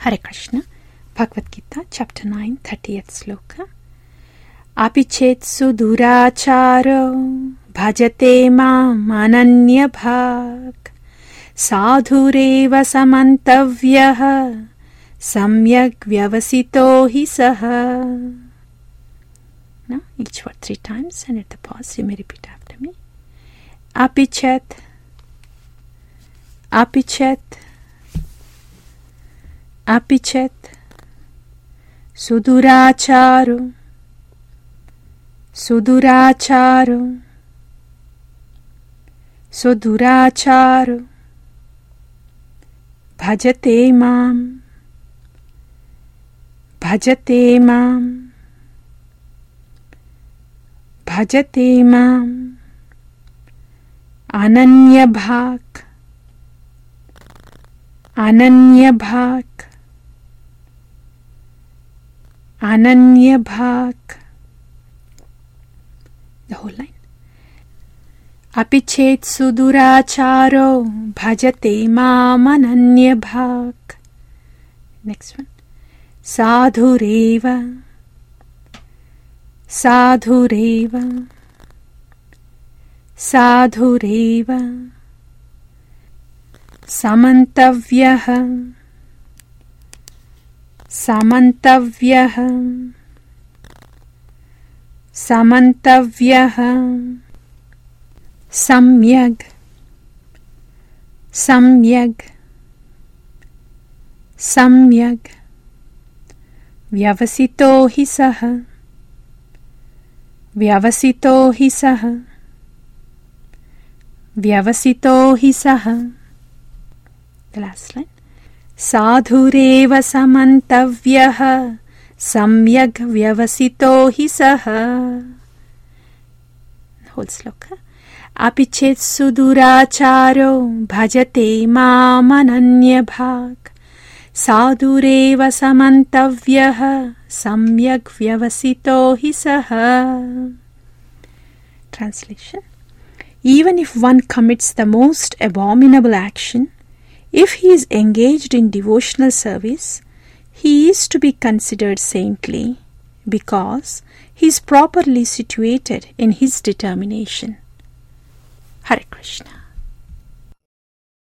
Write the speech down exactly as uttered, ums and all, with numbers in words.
Hare Krishna. Bhagavad Gita, chapter nine, thirtieth sloka. Apichet suduracharo bhajate mam ananya bhag sadhureva samantavyah samyak vyavasito hi saha. Now, each word three times, and at the pause you may repeat after me. Apichet, apichet, apichet, suduracharo, suduracharo, suduracharo, bhajate mam, bhajate mam, bhajate mam, ananya bhak, ananya bhak, ananya bhak. The whole line. Apichet suduracharo bhajate mam ananya bhak. Next one. Sadhureva, sadhureva, sadhureva, samantavyah, samantavyah, samantavyah, samyag, samyag, samyag, vyavasito hi saha, vyavasito hi saha, vyavasito hi saha. The last line. Sadhureva samantavyah samyag vyavasito hi saha. Whole sloka. Apichet suduracharo bhajate mam ananya bhag sadhureva samantavyah samyak vyavasito hi saha. Translation. Even if one commits the most abominable action, if he is engaged in devotional service, he is to be considered saintly because he is properly situated in his determination. Hare Krishna.